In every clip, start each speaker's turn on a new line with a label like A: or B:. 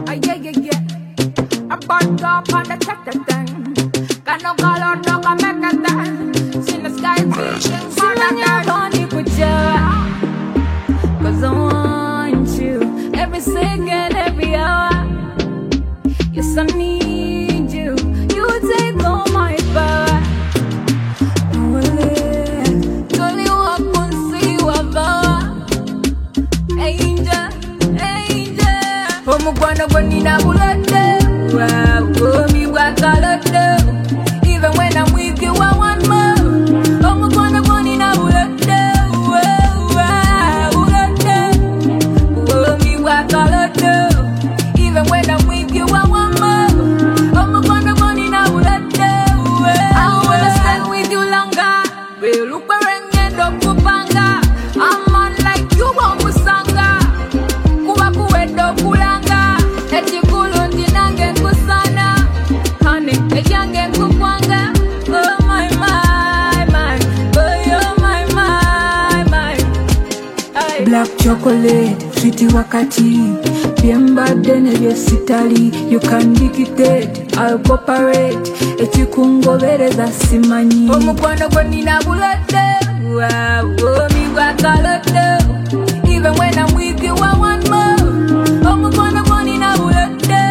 A: I bought up on the check thing. Got no color, no can make a thing. See the sky teaching, see when you're gonna put you. Cause I want you every second, every hour. Yes, I need you. You take all my power. Tell you I can see you above. Angel, angel. Oh, my God, I'm in a bullet. Oh, me what I do. Even when I'm with you, I want more. Oh, my God, I'm in a bullet. Oh, me what I do. Even when I'm with you, I want more. Oh, my God, I'm in a bullet. I wanna stay with you longer. We look around and up Kupanga. I'm on like you want Musanga. Kubaku edo kulanga. Eti kulundi nange kusana. Honey, ejange kukwanga. Oh my, oh you're my. Aye.
B: Black chocolate, sweetie wakati. Biemba dene vyo sitali. You can dictate, I'll cooperate. Eti kungobereza simanyi.
A: Oh mukwano gwe nina bulate. Oh mi gwakalate. Even when I'm with you, I want more. Oh mukwano gwe nina bulate.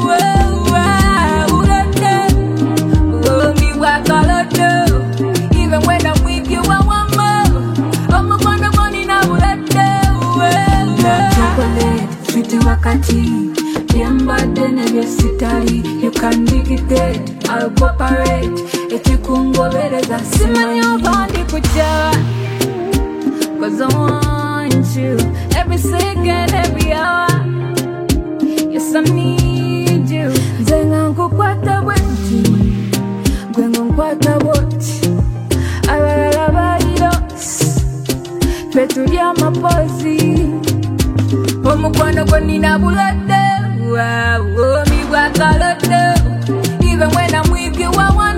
A: Oh mi gwakalate. Even when I'm with you, I want more. Oh mukwano gwe nina bulate.
B: Black chocolate, sweetie wakati. Biemba dene vyo sitali. You can dictate, I'll cooperate. Eti kungobereza
A: Simanyi
B: simanyi.
A: obandi kujja. Cause I want you every second, every hour. Yes, I need you.
B: Nzenga nkukwata bwenti, gwe nkwata bwoti. Abalala balirosi, ffe tuli amapozi.
A: Omukwano gwe nina bulwadde. Oh, mi gwakalodde. Even when I'm with you, I want